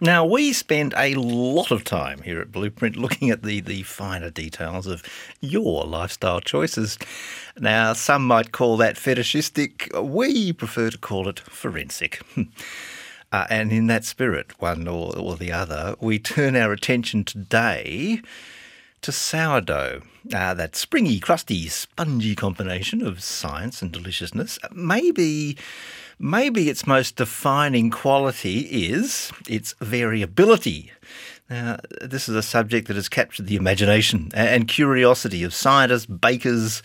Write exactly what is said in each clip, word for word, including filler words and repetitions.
Now, we spend a lot of time here at Blueprint looking at the, the finer details of your lifestyle choices. Now, some might call that fetishistic. We prefer to call it forensic. uh, and in that spirit, one or, or the other, we turn our attention today to sourdough. Uh, that springy, crusty, spongy combination of science and deliciousness. Maybe... Maybe its most defining quality is its variability. Now, this is a subject that has captured the imagination and curiosity of scientists, bakers,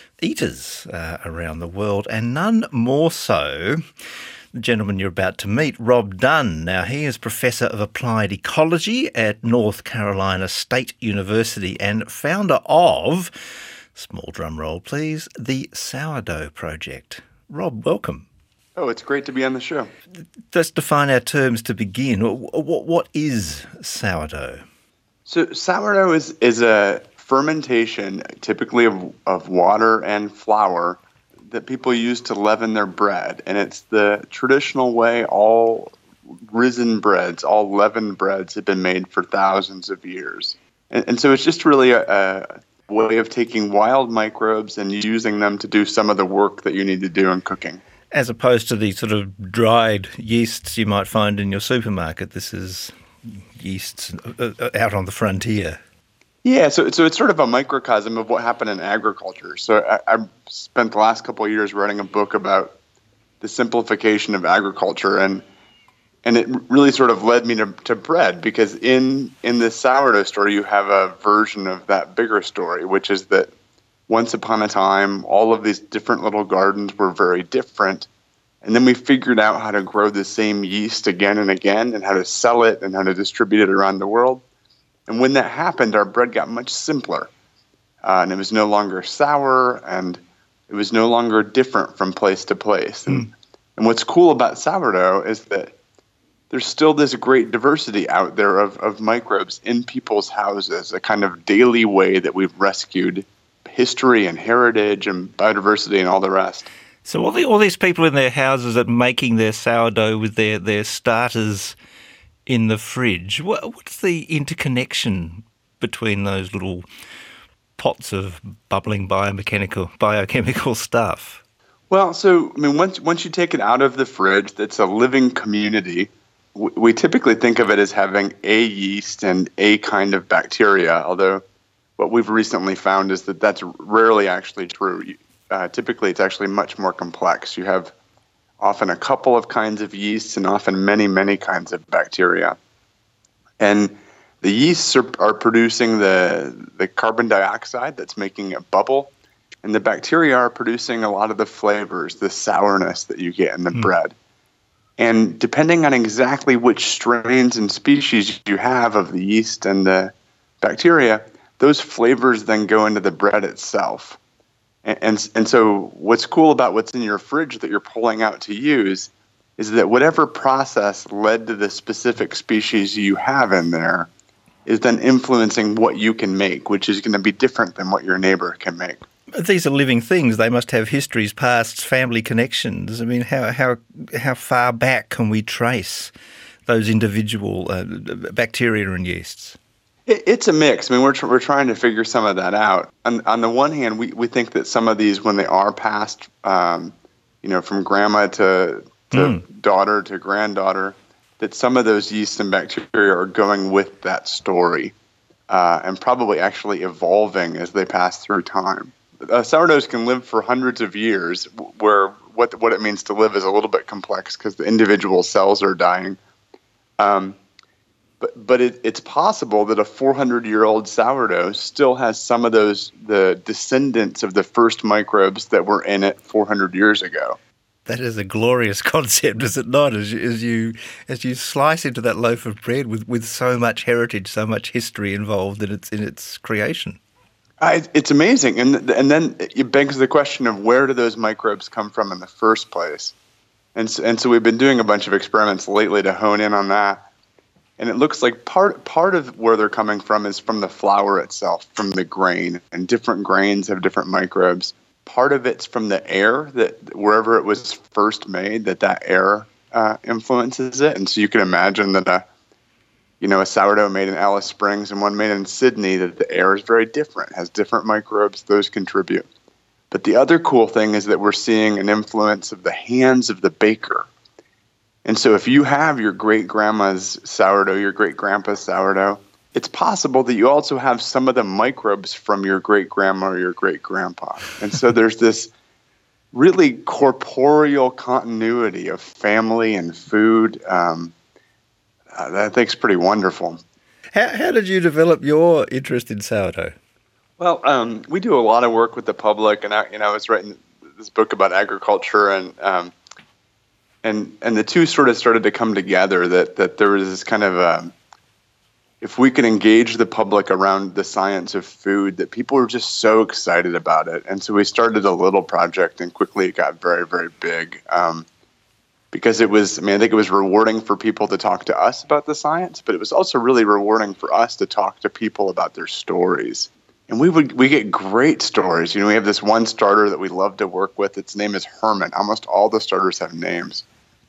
eaters uh, around the world, and none more so the gentleman you're about to meet, Rob Dunn. Now, he is Professor of Applied Ecology at North Carolina State University and founder of, small drum roll please, the Sourdough Project. Rob, welcome. Oh, it's great to be on the show. Let's define our terms to begin. What, what is sourdough? So sourdough is, is a fermentation, typically of, of water and flour, that people use to leaven their bread. And it's the traditional way all risen breads, all leavened breads have been made for thousands of years. And, and so it's just really a, a way of taking wild microbes and using them to do some of the work that you need to do in cooking. As opposed to the sort of dried yeasts you might find in your supermarket, this is yeasts out on the frontier. Yeah, so so it's sort of a microcosm of what happened in agriculture. So I, I spent the last couple of years writing a book about the simplification of agriculture, and and it really sort of led me to, to bread, because in in the sourdough story you have a version of that bigger story, which is that once upon a time, all of these different little gardens were very different. And then we figured out how to grow the same yeast again and again, and how to sell it and how to distribute it around the world. And when that happened, our bread got much simpler. Uh, and it was no longer sour, and it was no longer different from place to place. And, mm. and what's cool about sourdough is that there's still this great diversity out there of, of microbes in people's houses, a kind of daily way that we've rescued history and heritage and biodiversity and all the rest. So all, the, all these people in their houses are making their sourdough with their, their starters in the fridge. What, what's the interconnection between those little pots of bubbling biomechanical, biochemical stuff? Well, so I mean, once once you take it out of the fridge, it's a living community. We, we typically think of it as having a yeast and a kind of bacteria, although what we've recently found is that that's rarely actually true. Uh, typically, it's actually much more complex. You have often a couple of kinds of yeasts and often many, many kinds of bacteria. And the yeasts are, are producing the, the carbon dioxide that's making it bubble, and the bacteria are producing a lot of the flavors, the sourness that you get in the mm. bread. And depending on exactly which strains and species you have of the yeast and the bacteria, those flavors then go into the bread itself. And, and and so what's cool about what's in your fridge that you're pulling out to use is that whatever process led to the specific species you have in there is then influencing what you can make, which is going to be different than what your neighbor can make. These are living things. They must have histories, pasts, family connections. I mean, how how how far back can we trace those individual uh, bacteria and yeasts? It's a mix. I mean, we're tr- we're trying to figure some of that out. On, on the one hand, we, we think that some of these, when they are passed, um, you know, from grandma to to mm. daughter to granddaughter, that some of those yeasts and bacteria are going with that story uh, and probably actually evolving as they pass through time. Uh, sourdoughs can live for hundreds of years, where what what it means to live is a little bit complex because the individual cells are dying. Um, But but it, it's possible that a four hundred year old sourdough still has some of those, the descendants of the first microbes that were in it four hundred years ago. That is a glorious concept, is it not? As you, as you as you slice into that loaf of bread with, with so much heritage, so much history involved in its in its creation. Uh, it's amazing, and and then it begs the question of where do those microbes come from in the first place? And so, and so we've been doing a bunch of experiments lately to hone in on that. And it looks like part part of where they're coming from is from the flour itself, from the grain. And different grains have different microbes. Part of it's from the air, that wherever it was first made, that that air uh, influences it. And so you can imagine that a, you know, a sourdough made in Alice Springs and one made in Sydney, that the air is very different, has different microbes, those contribute. But the other cool thing is that we're seeing an influence of the hands of the baker. And so if you have your great-grandma's sourdough, your great-grandpa's sourdough, it's possible that you also have some of the microbes from your great-grandma or your great-grandpa. And so there's this really corporeal continuity of family and food um, uh, that I think is pretty wonderful. How, how did you develop your interest in sourdough? Well, um, we do a lot of work with the public, and I, you know, I was writing this book about agriculture, and um, and and the two sort of started to come together. That that there was this kind of a, if we could engage the public around the science of food, that people were just so excited about it, and so we started a little project, and quickly it got very, very big. Um, because it was, I mean, I think it was rewarding for people to talk to us about the science, but it was also really rewarding for us to talk to people about their stories. And we would we get great stories. You know, we have this one starter that we love to work with. Its name is Herman. Almost all the starters have names.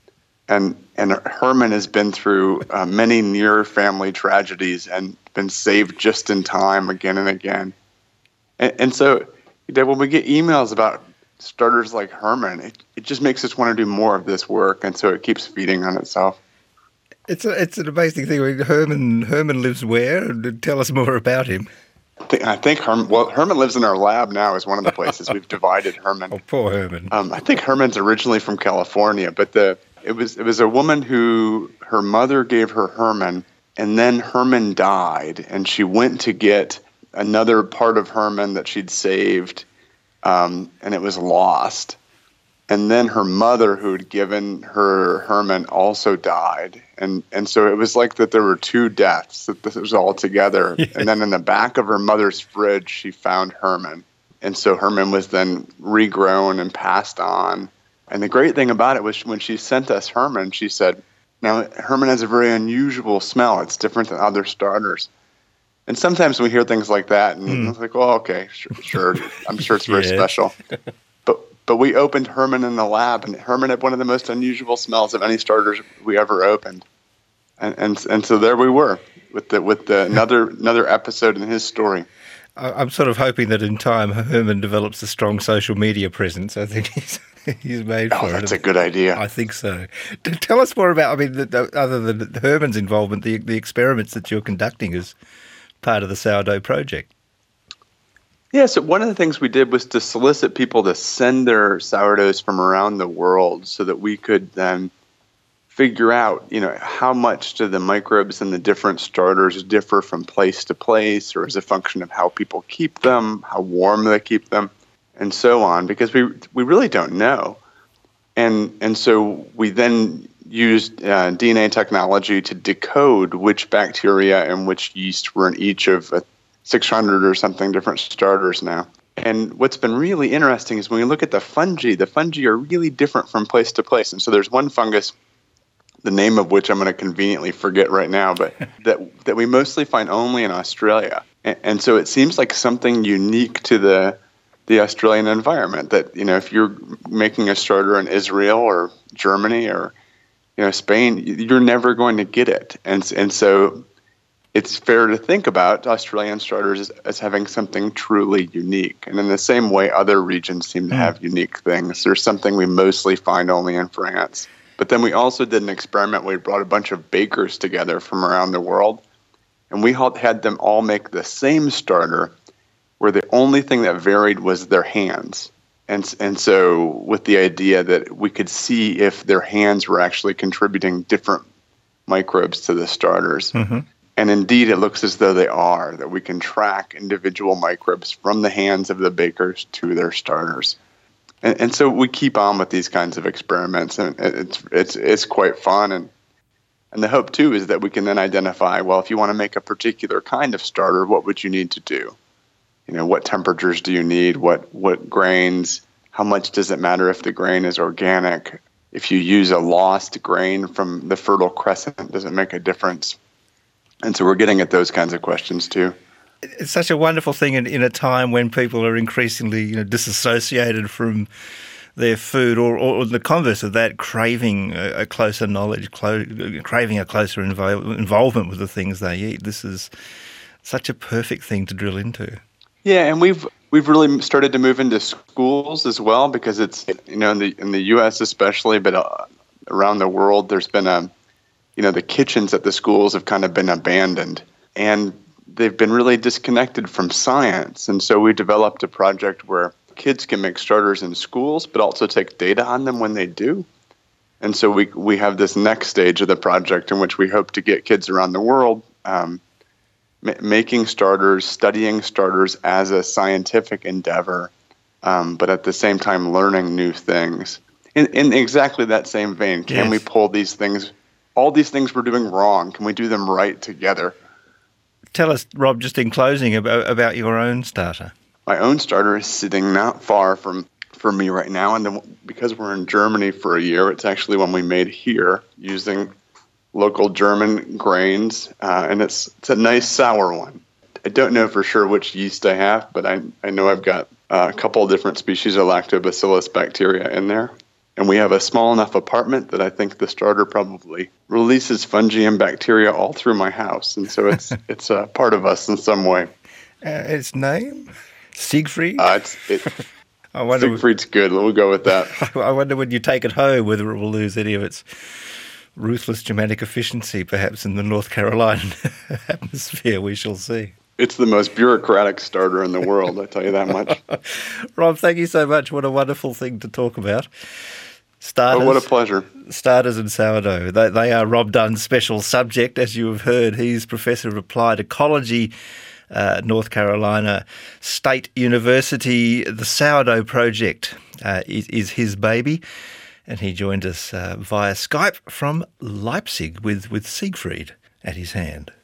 And and Herman has been through uh, many near family tragedies and been saved just in time again and again. And, and so, you know, when we get emails about starters like Herman, it, it just makes us want to do more of this work. And so it keeps feeding on itself. It's a, it's an amazing thing. I mean, Herman Herman lives where? Tell us more about him. I think, I think Herman, well, Herman lives in our lab now is one of the places. We've divided Herman. Oh, poor Herman. Um, I think Herman's originally from California, but the it was it was a woman who, her mother gave her Herman, and then Herman died, and she went to get another part of Herman that she'd saved, um, and it was lost. And then her mother, who had given her Herman, also died. And and so it was like that there were two deaths, that this was all together. Yeah. And then in the back of her mother's fridge, she found Herman. And so Herman was then regrown and passed on. And the great thing about it was when she sent us Herman, she said, now, Herman has a very unusual smell. It's different than other starters. And sometimes we hear things like that, and mm. it's like, well, okay, sure, sure. I'm sure it's very yes. special. But But we opened Herman in the lab, and Herman had one of the most unusual smells of any starters we ever opened. And and, and so there we were with the with the another another episode in his story. I'm sort of hoping that in time Herman develops a strong social media presence. I think he's he's made oh, for that's it. That's a good idea. I think so. Tell us more about, I mean, the, the, other than Herman's involvement, the the experiments that you're conducting as part of the sourdough project. Yeah, so one of the things we did was to solicit people to send their sourdoughs from around the world so that we could then figure out, you know, how much do the microbes in the different starters differ from place to place, or as a function of how people keep them, how warm they keep them, and so on, because we we really don't know. And and so we then used uh, D N A technology to decode which bacteria and which yeast were in each of a six hundred or something different starters now. And what's been really interesting is when we look at the fungi, the fungi are really different from place to place. And so there's one fungus, the name of which I'm going to conveniently forget right now, but that that we mostly find only in Australia. And, and so it seems like something unique to the the Australian environment, that, you know, if you're making a starter in Israel or Germany or, you know, Spain, you're never going to get it. And and so it's fair to think about Australian starters as, as having something truly unique. And in the same way, other regions seem to have unique things. There's something we mostly find only in France. But then we also did an experiment where we brought a bunch of bakers together from around the world, and we had them all make the same starter, where the only thing that varied was their hands. And, and so with the idea that we could see if their hands were actually contributing different microbes to the starters. Mm-hmm. And indeed, it looks as though they are, that we can track individual microbes from the hands of the bakers to their starters. And, and so we keep on with these kinds of experiments, and it's it's it's quite fun. And and the hope, too, is that we can then identify, well, if you want to make a particular kind of starter, what would you need to do? You know, what temperatures do you need? What what grains? How much does it matter if the grain is organic? If you use a lost grain from the Fertile Crescent, does it make a difference? And so we're getting at those kinds of questions too. It's such a wonderful thing in, in a time when people are increasingly, you know, disassociated from their food, or, or the converse of that, craving a, a closer knowledge, clo- craving a closer invo- involvement with the things they eat. This is such a perfect thing to drill into. Yeah, and we've we've really started to move into schools as well, because it's, you know, in the in the U S especially, but uh, around the world, there's been a, you know, the kitchens at the schools have kind of been abandoned, and they've been really disconnected from science. And so we developed a project where kids can make starters in schools, but also take data on them when they do. And so we we have this next stage of the project in which we hope to get kids around the world um, ma- making starters, studying starters as a scientific endeavor, um, but at the same time learning new things. In, in exactly that same vein, can Yes. we pull these things, all these things we're doing wrong, can we do them right together? Tell us, Rob, just in closing, about, about your own starter. My own starter is sitting not far from, from me right now, and then because we're in Germany for a year, it's actually one we made here using local German grains, uh, and it's it's a nice sour one. I don't know for sure which yeast I have, but I, I know I've got uh, a couple of different species of lactobacillus bacteria in there. And we have a small enough apartment that I think the starter probably releases fungi and bacteria all through my house. And so it's it's a part of us in some way. Uh, its name? Siegfried? Uh, it's, it, I wonder. Siegfried's good. We'll go with that. I wonder when you take it home whether it will lose any of its ruthless Germanic efficiency, perhaps in the North Carolina atmosphere. We shall see. It's the most bureaucratic starter in the world, I tell you that much. Rob, thank you so much. What a wonderful thing to talk about. Starters, Oh, what a pleasure. Starters and sourdough. They, they are Rob Dunn's special subject, as you have heard. He's Professor of Applied Ecology, uh, North Carolina State University. The Sourdough Project uh, is, is his baby. And he joined us uh, via Skype from Leipzig with, with Siegfried at his hand.